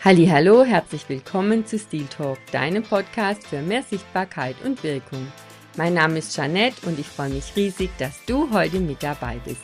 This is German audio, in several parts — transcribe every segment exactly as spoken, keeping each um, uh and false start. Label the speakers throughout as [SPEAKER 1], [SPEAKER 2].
[SPEAKER 1] Hallihallo, herzlich willkommen zu Stil Talk, deinem Podcast für mehr Sichtbarkeit und Wirkung. Mein Name ist Jeanette und ich freue mich riesig, dass du heute mit dabei bist.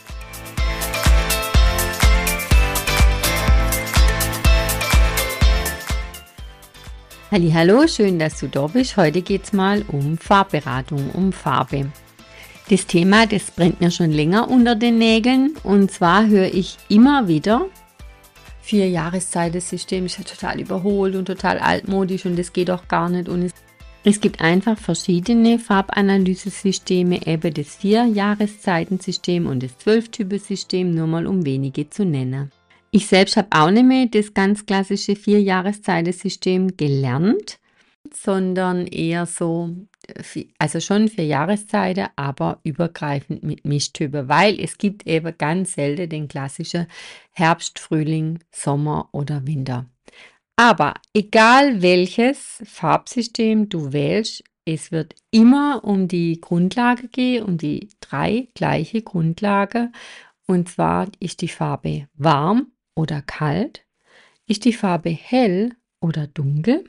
[SPEAKER 1] Hallihallo, schön, dass du da bist. Heute geht es mal um Farbberatung, um Farbe. Das Thema, das brennt mir schon länger unter den Nägeln und zwar höre ich immer wieder, vier Jahreszeiten-System ist ja total überholt und total altmodisch und das geht auch gar nicht. Und es, es gibt einfach verschiedene Farbanalysesysteme, eben das vier Jahreszeiten-System und das zwölf-Typen-System, nur mal um wenige zu nennen. Ich selbst habe auch nicht mehr das ganz klassische vier Jahreszeiten-System gelernt, sondern eher so, also schon vier Jahreszeiten, aber übergreifend mit Mischtypen, weil es gibt eben ganz selten den klassischen Herbst, Frühling, Sommer oder Winter. Aber egal welches Farbsystem du wählst, es wird immer um die Grundlage gehen, um die drei gleiche Grundlage. Und zwar ist die Farbe warm oder kalt, ist die Farbe hell oder dunkel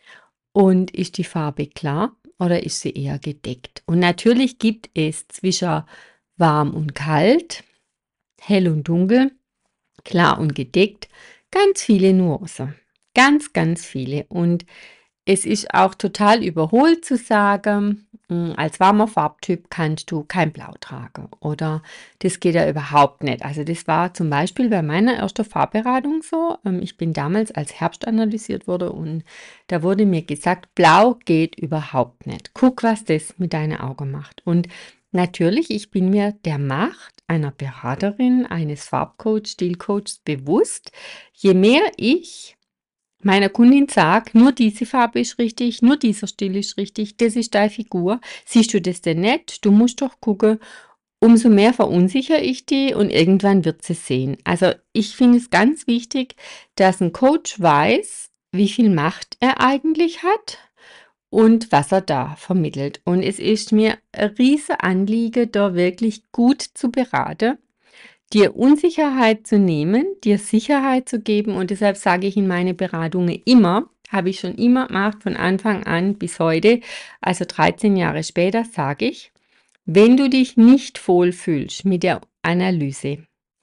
[SPEAKER 1] und ist die Farbe klar oder ist sie eher gedeckt. Und natürlich gibt es zwischen warm und kalt, hell und dunkel, klar und gedeckt ganz viele Nuancen. Ganz, ganz viele. Und es ist auch total überholt zu sagen, als warmer Farbtyp kannst du kein Blau tragen oder das geht ja überhaupt nicht. Also das war zum Beispiel bei meiner ersten Farbberatung so. Ich bin damals als Herbst analysiert worden und da wurde mir gesagt, Blau geht überhaupt nicht. Guck, was das mit deinen Augen macht. Und natürlich, ich bin mir der Macht einer Beraterin, eines Farbcoach, Stilcoachs bewusst. Je mehr ich meiner Kundin sage, nur diese Farbe ist richtig, nur dieser Stil ist richtig, das ist deine Figur. Siehst du das denn nicht? Du musst doch gucken. Umso mehr verunsichere ich die und irgendwann wird sie sehen. Also ich finde es ganz wichtig, dass ein Coach weiß, wie viel Macht er eigentlich hat und was er da vermittelt. Und es ist mir ein riesen Anliegen, da wirklich gut zu beraten, dir Unsicherheit zu nehmen, dir Sicherheit zu geben und deshalb sage ich in meine Beratungen immer, habe ich schon immer gemacht, von Anfang an bis heute, also dreizehn Jahre später, sage ich, wenn du dich nicht wohlfühlst mit der Analyse,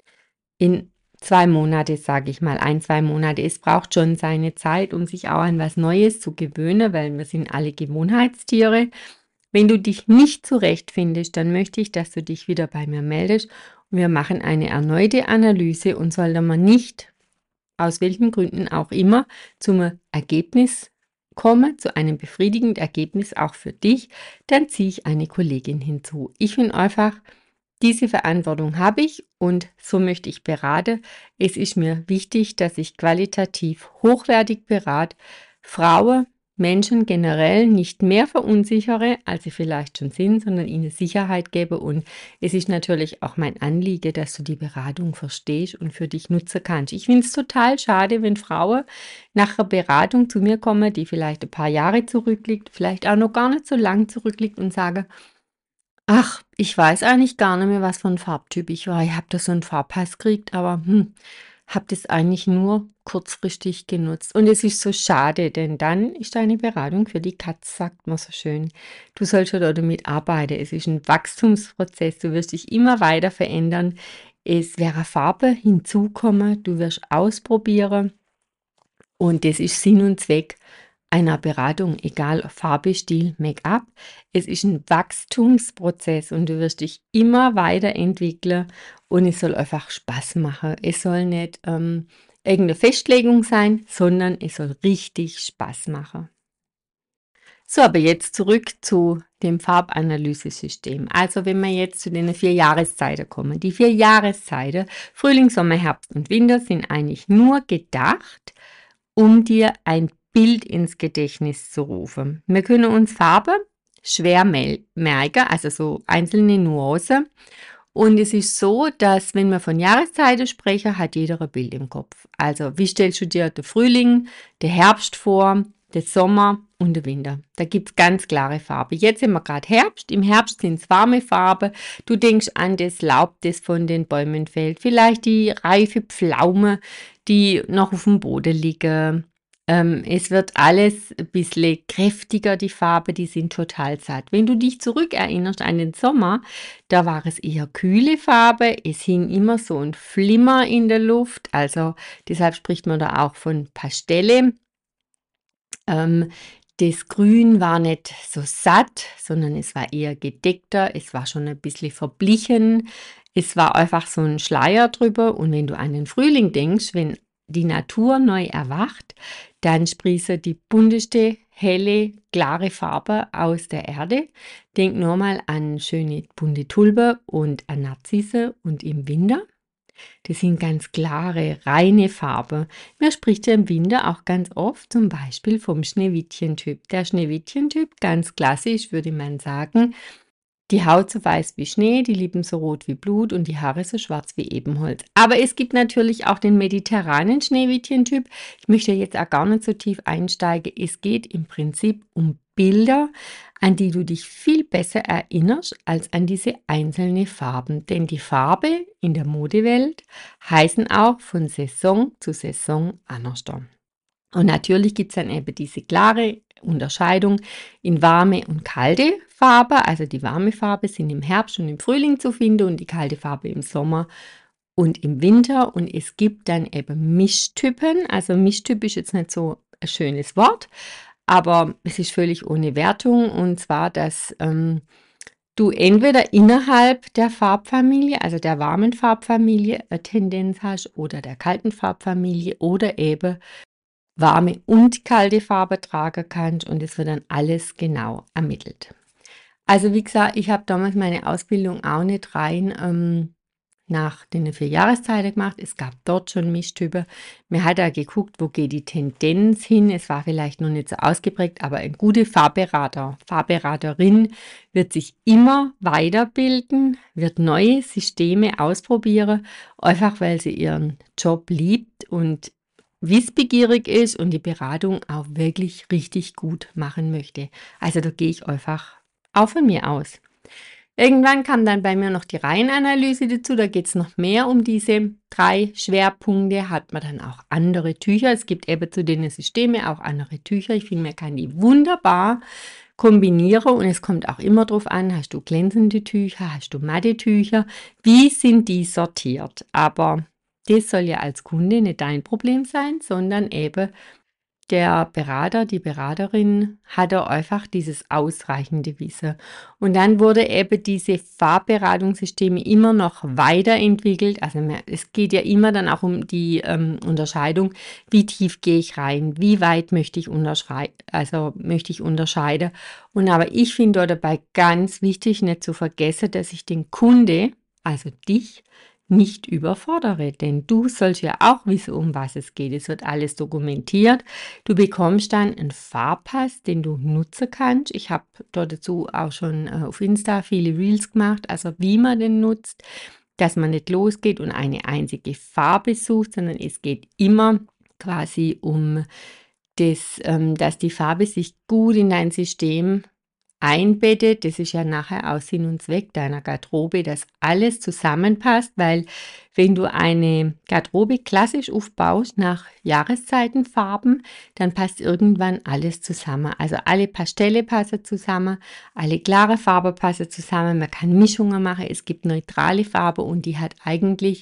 [SPEAKER 1] in zwei Monate, sage ich mal, ein, zwei Monate, es braucht schon seine Zeit, um sich auch an was Neues zu gewöhnen, weil wir sind alle Gewohnheitstiere. Wenn du dich nicht zurechtfindest, dann möchte ich, dass du dich wieder bei mir meldest. Wir machen eine erneute Analyse und sollte man nicht, aus welchen Gründen auch immer, zum Ergebnis kommen, zu einem befriedigenden Ergebnis auch für dich, dann ziehe ich eine Kollegin hinzu. Ich finde einfach, diese Verantwortung habe ich und so möchte ich beraten. Es ist mir wichtig, dass ich qualitativ hochwertig berate, Frauen, Menschen generell nicht mehr verunsichere, als sie vielleicht schon sind, sondern ihnen Sicherheit gebe. Und es ist natürlich auch mein Anliegen, dass du die Beratung verstehst und für dich nutzen kannst. Ich finde es total schade, wenn Frauen nach einer Beratung zu mir kommen, die vielleicht ein paar Jahre zurückliegt, vielleicht auch noch gar nicht so lang zurückliegt und sagen, ach, ich weiß eigentlich gar nicht mehr, was für ein Farbtyp ich war. Ich habe da so einen Farbpass gekriegt, aber hm, habe das eigentlich nur kurzfristig genutzt. Und es ist so schade, denn dann ist deine Beratung für die Katz, sagt man so schön. Du sollst ja damit arbeiten. Es ist ein Wachstumsprozess. Du wirst dich immer weiter verändern. Es wäre Farbe hinzukommen. Du wirst ausprobieren. Und das ist Sinn und Zweck einer Beratung, egal Farbe, Stil, Make-up. Es ist ein Wachstumsprozess und du wirst dich immer weiterentwickeln und es soll einfach Spaß machen. Es soll nicht ähm, irgendeine Festlegung sein, sondern es soll richtig Spaß machen. So, aber jetzt zurück zu dem Farbanalysesystem. Also wenn wir jetzt zu den vier Jahreszeiten kommen. Die vier Jahreszeiten, Frühling, Sommer, Herbst und Winter, sind eigentlich nur gedacht, um dir ein Bild ins Gedächtnis zu rufen. Wir können uns Farbe schwer merken, also so einzelne Nuancen. Und es ist so, dass wenn wir von Jahreszeiten sprechen, hat jeder ein Bild im Kopf. Also wie stellst du dir den Frühling, den Herbst vor, den Sommer und den Winter? Da gibt es ganz klare Farben. Jetzt sind wir gerade Herbst. Im Herbst sind es warme Farben. Du denkst an das Laub, das von den Bäumen fällt. Vielleicht die reife Pflaume, die noch auf dem Boden liegen. Ähm, es wird alles ein bisschen kräftiger, die Farbe, die sind total satt. Wenn du dich zurückerinnerst an den Sommer, da war es eher kühle Farbe, es hing immer so ein Flimmer in der Luft, also deshalb spricht man da auch von Pastelle. Ähm, das Grün war nicht so satt, sondern es war eher gedeckter, es war schon ein bisschen verblichen. Es war einfach so ein Schleier drüber und wenn du an den Frühling denkst, wenn die Natur neu erwacht, dann sprießt die bunteste, helle, klare Farbe aus der Erde. Denk nur mal an schöne bunte Tulpe und an Narzisse und im Winter. Das sind ganz klare, reine Farben. Man spricht ja im Winter auch ganz oft zum Beispiel vom Schneewittchen-Typ. Der Schneewittchen-Typ, ganz klassisch, würde man sagen, die Haut so weiß wie Schnee, die Lippen so rot wie Blut und die Haare so schwarz wie Ebenholz. Aber es gibt natürlich auch den mediterranen Schneewittchen-Typ. Ich möchte jetzt auch gar nicht so tief einsteigen. Es geht im Prinzip um Bilder, an die du dich viel besser erinnerst als an diese einzelnen Farben. Denn die Farbe in der Modewelt heißen auch von Saison zu Saison anders. Und natürlich gibt es dann eben diese klare Unterscheidung in warme und kalte Farbe. Also die warme Farbe sind im Herbst und im Frühling zu finden und die kalte Farbe im Sommer und im Winter. Und es gibt dann eben Mischtypen. Also Mischtyp ist jetzt nicht so ein schönes Wort, aber es ist völlig ohne Wertung. Und zwar, dass ähm, du entweder innerhalb der Farbfamilie, also der warmen Farbfamilie, eine Tendenz hast oder der kalten Farbfamilie oder eben warme und kalte Farbe tragen kannst und es wird dann alles genau ermittelt. Also wie gesagt, ich habe damals meine Ausbildung auch nicht rein ähm, nach den vier Jahreszeiten gemacht. Es gab dort schon Mischtypen. Mir hat da geguckt, wo geht die Tendenz hin. Es war vielleicht noch nicht so ausgeprägt, aber ein guter Farbberater, Farbberaterin wird sich immer weiterbilden, wird neue Systeme ausprobieren, einfach weil sie ihren Job liebt und wissbegierig ist und die Beratung auch wirklich richtig gut machen möchte. Also da gehe ich einfach auch von mir aus. Irgendwann kam dann bei mir noch die Reihenanalyse dazu, da geht es noch mehr um diese drei Schwerpunkte, hat man dann auch andere Tücher. Es gibt eben zu den Systemen auch andere Tücher. Ich finde, man kann die wunderbar kombinieren und es kommt auch immer darauf an, hast du glänzende Tücher, hast du matte Tücher, wie sind die sortiert? Aber das soll ja als Kunde nicht dein Problem sein, sondern eben der Berater, die Beraterin hatte einfach dieses ausreichende Wissen. Und dann wurde eben diese Farbberatungssysteme immer noch weiterentwickelt. Also es geht ja immer dann auch um die ähm, Unterscheidung, wie tief gehe ich rein, wie weit möchte ich unterscheiden, also möchte ich unterscheiden. Und aber ich finde dabei ganz wichtig, nicht zu vergessen, dass ich den Kunde, also dich, nicht überfordere, denn du sollst ja auch wissen, um was es geht. Es wird alles dokumentiert. Du bekommst dann einen Farbpass, den du nutzen kannst. Ich habe dort dazu auch schon äh, auf Insta viele Reels gemacht, also wie man den nutzt, dass man nicht losgeht und eine einzige Farbe sucht, sondern es geht immer quasi um das, ähm, dass die Farbe sich gut in dein System einbettet. Das ist ja nachher auch Sinn und Zweck deiner Garderobe, dass alles zusammenpasst, weil wenn du eine Garderobe klassisch aufbaust nach Jahreszeitenfarben, dann passt irgendwann alles zusammen. Also alle Pastelle passen zusammen, alle klare Farbe passen zusammen, man kann Mischungen machen, es gibt neutrale Farbe und die hat eigentlich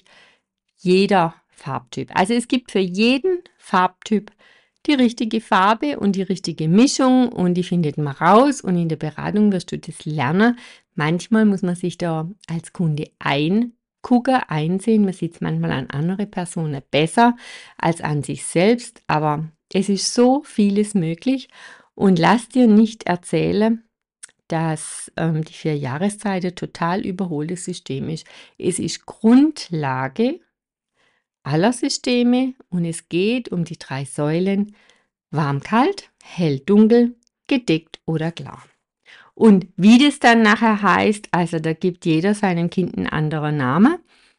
[SPEAKER 1] jeder Farbtyp. Also es gibt für jeden Farbtyp die richtige Farbe und die richtige Mischung und die findet man raus und in der Beratung wirst du das lernen. Manchmal muss man sich da als Kunde eingucken, einsehen. Man sieht es manchmal an andere Personen besser als an sich selbst, aber es ist so vieles möglich und lass dir nicht erzählen, dass ähm, die vier Jahreszeiten total überholtes System ist. Es ist Grundlage aller Systeme und es geht um die drei Säulen warm-kalt, hell-dunkel, gedeckt oder klar. Und wie das dann nachher heißt, also da gibt jeder seinem Kind einen anderen Namen.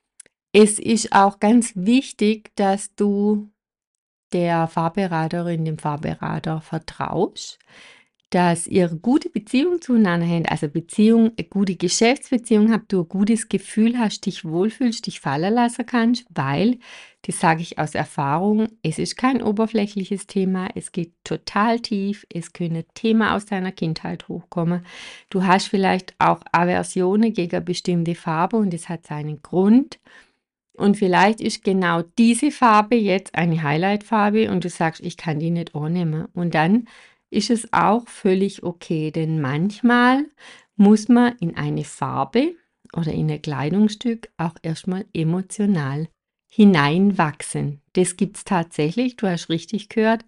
[SPEAKER 1] Es ist auch ganz wichtig, dass du der Farbberaterin, dem Farbberater vertraust, dass ihr gute Beziehung zueinander habt, also Beziehung, eine gute Geschäftsbeziehung habt, du ein gutes Gefühl hast, dich wohlfühlst, dich fallen lassen kannst, weil, das sage ich aus Erfahrung, es ist kein oberflächliches Thema, es geht total tief, es können Themen aus deiner Kindheit hochkommen. Du hast vielleicht auch Aversionen gegen eine bestimmte Farbe und das hat seinen Grund. Und vielleicht ist genau diese Farbe jetzt eine Highlight-Farbe und du sagst, ich kann die nicht annehmen. Und dann ist es auch völlig okay, denn manchmal muss man in eine Farbe oder in ein Kleidungsstück auch erstmal emotional hineinwachsen. Das gibt es tatsächlich, du hast richtig gehört.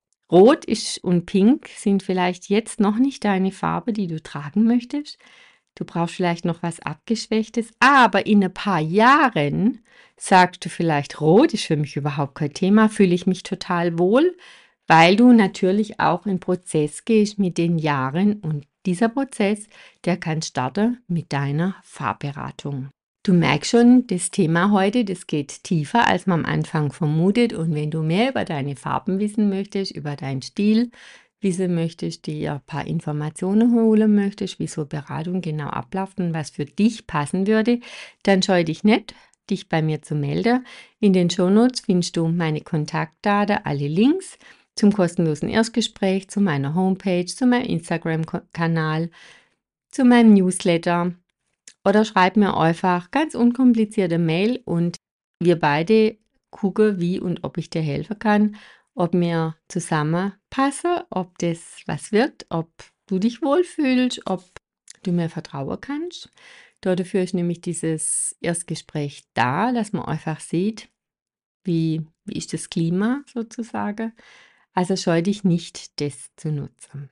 [SPEAKER 1] Rot ist und Pink sind vielleicht jetzt noch nicht deine Farbe, die du tragen möchtest. Du brauchst vielleicht noch was Abgeschwächtes, aber in ein paar Jahren sagst du vielleicht, Rot ist für mich überhaupt kein Thema, fühle ich mich total wohl, weil du natürlich auch in Prozess gehst mit den Jahren und dieser Prozess, der kann starten mit deiner Farbberatung. Du merkst schon, das Thema heute, das geht tiefer, als man am Anfang vermutet. Und wenn du mehr über deine Farben wissen möchtest, über deinen Stil wissen möchtest, dir ein paar Informationen holen möchtest, wie so Beratung genau abläuft und was für dich passen würde, dann scheu dich nicht, dich bei mir zu melden. In den Shownotes findest du meine Kontaktdaten, alle Links zum kostenlosen Erstgespräch, zu meiner Homepage, zu meinem Instagram-Kanal, zu meinem Newsletter. Oder schreib mir einfach ganz unkomplizierte Mail und wir beide gucken, wie und ob ich dir helfen kann, ob wir zusammenpassen, ob das was wird, ob du dich wohlfühlst, ob du mir vertrauen kannst. Dafür ist nämlich dieses Erstgespräch da, dass man einfach sieht, wie, wie ist das Klima sozusagen. Also scheu dich nicht, das zu nutzen.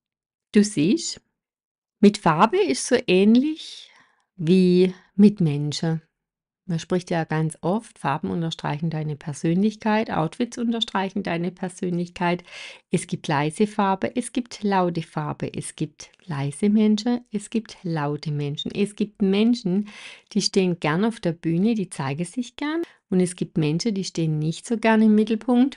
[SPEAKER 1] Du siehst, mit Farbe ist so ähnlich wie mit Menschen. Man spricht ja ganz oft, Farben unterstreichen deine Persönlichkeit, Outfits unterstreichen deine Persönlichkeit. Es gibt leise Farbe, es gibt laute Farbe, es gibt leise Menschen, es gibt laute Menschen. Es gibt Menschen, die stehen gern auf der Bühne, die zeigen sich gern. Und es gibt Menschen, die stehen nicht so gern im Mittelpunkt.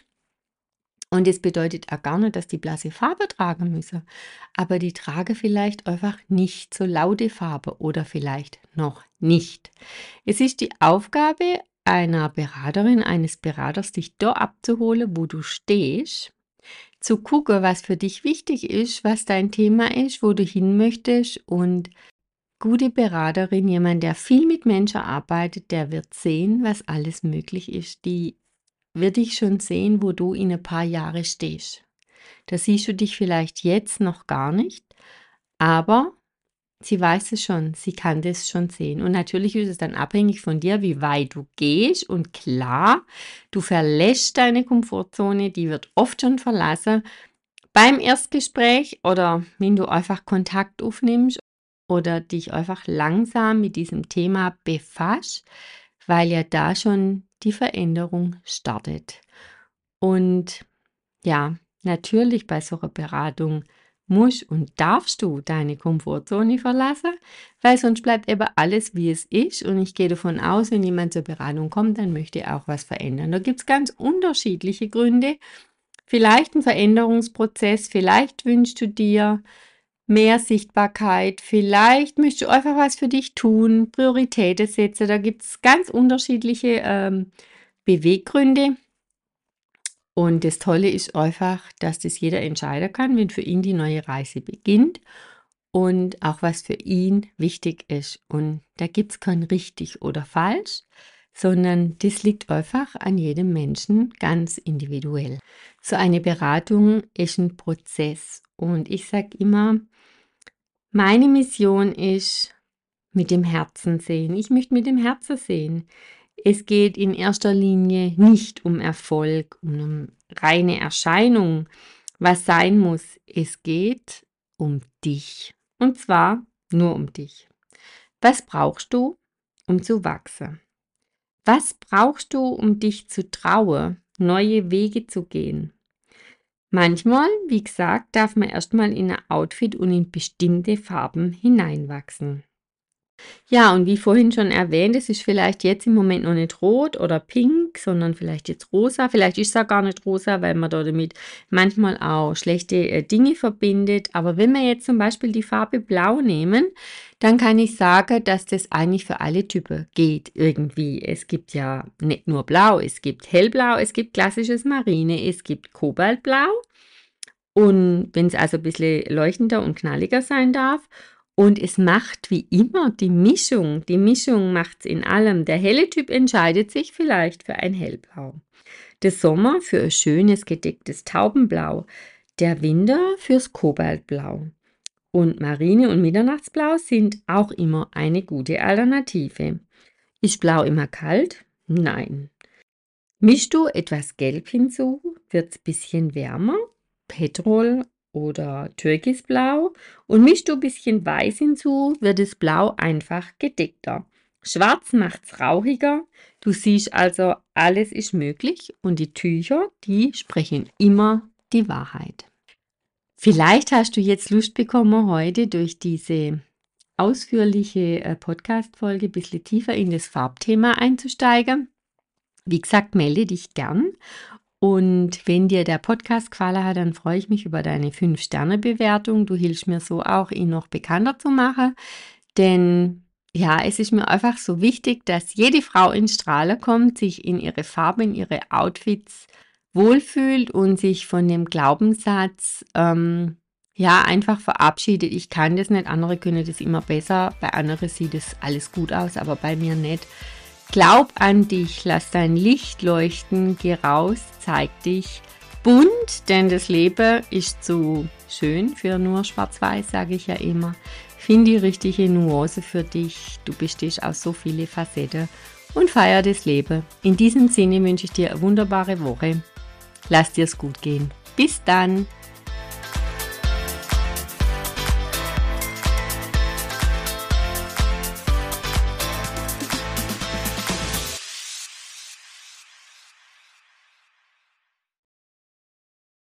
[SPEAKER 1] Und das bedeutet auch gar nicht, dass die blasse Farbe tragen müssen. Aber die tragen vielleicht einfach nicht so laute Farbe oder vielleicht noch nicht. Es ist die Aufgabe einer Beraterin, eines Beraters, dich da abzuholen, wo du stehst, zu gucken, was für dich wichtig ist, was dein Thema ist, wo du hin möchtest. Und gute Beraterin, jemand, der viel mit Menschen arbeitet, der wird sehen, was alles möglich ist. Die wird dich schon sehen, wo du in ein paar Jahre stehst. Da siehst du dich vielleicht jetzt noch gar nicht, aber sie weiß es schon, sie kann das schon sehen. Und natürlich ist es dann abhängig von dir, wie weit du gehst. Und klar, du verlässt deine Komfortzone, die wird oft schon verlassen beim Erstgespräch oder wenn du einfach Kontakt aufnimmst oder dich einfach langsam mit diesem Thema befasst, weil ja da schon die Veränderung startet. Und ja, natürlich bei so einer Beratung musst und darfst du deine Komfortzone verlassen, weil sonst bleibt eben alles, wie es ist. Und ich gehe davon aus, wenn jemand zur Beratung kommt, dann möchte er auch was verändern. Da gibt es ganz unterschiedliche Gründe. Vielleicht ein Veränderungsprozess, vielleicht wünschst du dir mehr Sichtbarkeit, vielleicht möchtest du einfach was für dich tun, Prioritäten setzen. Da gibt es ganz unterschiedliche ähm, Beweggründe. Und das Tolle ist einfach, dass das jeder entscheiden kann, wenn für ihn die neue Reise beginnt und auch was für ihn wichtig ist. Und da gibt es kein richtig oder falsch, sondern das liegt einfach an jedem Menschen ganz individuell. So eine Beratung ist ein Prozess und ich sage immer, meine Mission ist mit dem Herzen sehen. Ich möchte mit dem Herzen sehen. Es geht in erster Linie nicht um Erfolg, um eine reine Erscheinung, was sein muss. Es geht um dich. Und zwar nur um dich. Was brauchst du, um zu wachsen? Was brauchst du, um dich zu trauen, neue Wege zu gehen? Manchmal, wie gesagt, darf man erstmal in ein Outfit und in bestimmte Farben hineinwachsen. Ja, und wie vorhin schon erwähnt, es ist vielleicht jetzt im Moment noch nicht rot oder pink, sondern vielleicht jetzt rosa. Vielleicht ist es auch gar nicht rosa, weil man da damit manchmal auch schlechte äh, Dinge verbindet. Aber wenn wir jetzt zum Beispiel die Farbe Blau nehmen, dann kann ich sagen, dass das eigentlich für alle Typen geht irgendwie. Es gibt ja nicht nur Blau, es gibt Hellblau, es gibt klassisches Marine, es gibt Kobaltblau. Und wenn es also ein bisschen leuchtender und knalliger sein darf. Und es macht wie immer die Mischung. Die Mischung macht's in allem. Der helle Typ entscheidet sich vielleicht für ein Hellblau. Der Sommer für ein schönes gedecktes Taubenblau. Der Winter fürs Kobaltblau. Und Marine und Mitternachtsblau sind auch immer eine gute Alternative. Ist Blau immer kalt? Nein. Mischst du etwas Gelb hinzu, wird's bisschen wärmer, Petrol oder Türkisblau, und mischst du ein bisschen Weiß hinzu, wird das Blau einfach gedeckter. Schwarz macht's rauchiger. Du siehst also, alles ist möglich und die Tücher, die sprechen immer die Wahrheit. Vielleicht hast du jetzt Lust bekommen, heute durch diese ausführliche äh, Podcast-Folge ein bisschen tiefer in das Farbthema einzusteigen. Wie gesagt, melde dich gern. Und wenn dir der Podcast gefallen hat, dann freue ich mich über deine fünf Sterne Bewertung. Du hilfst mir so auch, ihn noch bekannter zu machen. Denn ja, es ist mir einfach so wichtig, dass jede Frau in Strahlen kommt, sich in ihre Farbe, in ihre Outfits wohlfühlt und sich von dem Glaubenssatz ähm, ja einfach verabschiedet. Ich kann das nicht, andere können das immer besser. Bei anderen sieht es alles gut aus, aber bei mir nicht. Glaub an dich, lass dein Licht leuchten, geh raus, zeig dich bunt, denn das Leben ist zu schön für nur schwarz-weiß, sage ich ja immer. Find die richtige Nuance für dich, du bestehst aus so viele Facetten und feier das Leben. In diesem Sinne wünsche ich dir eine wunderbare Woche. Lass dir's gut gehen. Bis dann!